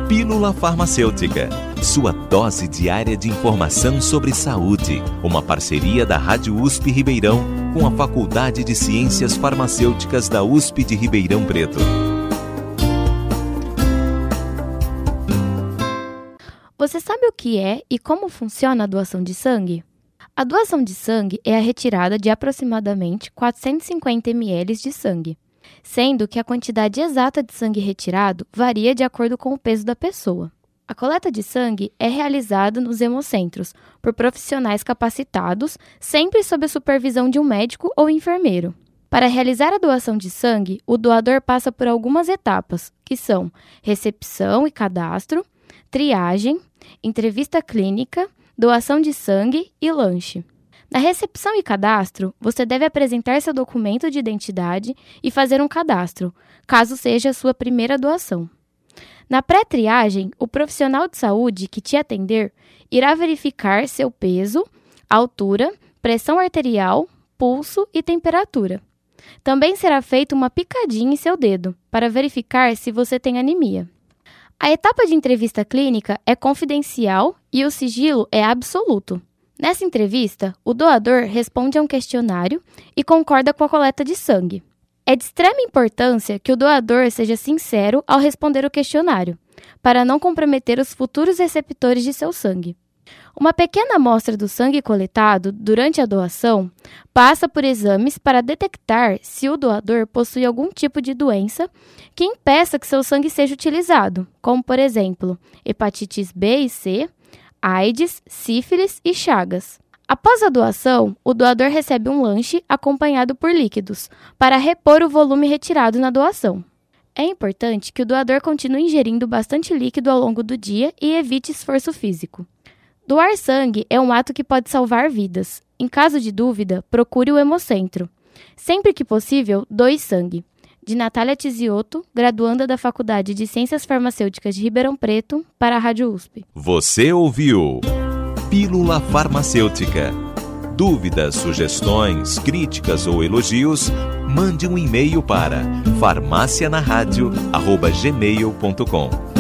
Pílula Farmacêutica, sua dose diária de informação sobre saúde. Uma parceria da Rádio USP Ribeirão com a Faculdade de Ciências Farmacêuticas da USP de Ribeirão Preto. Você sabe o que é e como funciona a doação de sangue? A doação de sangue é a retirada de aproximadamente 450 ml de sangue, sendo que a quantidade exata de sangue retirado varia de acordo com o peso da pessoa. A coleta de sangue é realizada nos hemocentros por profissionais capacitados, sempre sob a supervisão de um médico ou enfermeiro. Para realizar a doação de sangue, o doador passa por algumas etapas, que são recepção e cadastro, triagem, entrevista clínica, doação de sangue e lanche. Na recepção e cadastro, você deve apresentar seu documento de identidade e fazer um cadastro, caso seja a sua primeira doação. Na pré-triagem, o profissional de saúde que te atender irá verificar seu peso, altura, pressão arterial, pulso e temperatura. Também será feita uma picadinha em seu dedo, para verificar se você tem anemia. A etapa de entrevista clínica é confidencial e o sigilo é absoluto. Nessa entrevista, o doador responde a um questionário e concorda com a coleta de sangue. É de extrema importância que o doador seja sincero ao responder o questionário, para não comprometer os futuros receptores de seu sangue. Uma pequena amostra do sangue coletado durante a doação passa por exames para detectar se o doador possui algum tipo de doença que impeça que seu sangue seja utilizado, como, por exemplo, hepatites B e C, AIDS, sífilis e chagas. Após a doação, o doador recebe um lanche acompanhado por líquidos, para repor o volume retirado na doação. É importante que o doador continue ingerindo bastante líquido ao longo do dia e evite esforço físico. Doar sangue é um ato que pode salvar vidas. Em caso de dúvida, procure o hemocentro. Sempre que possível, doe sangue. De Natália Tizioto, graduanda da Faculdade de Ciências Farmacêuticas de Ribeirão Preto, para a Rádio USP. Você ouviu Pílula Farmacêutica. Dúvidas, sugestões, críticas ou elogios, mande um e-mail para farmacianaradio@gmail.com.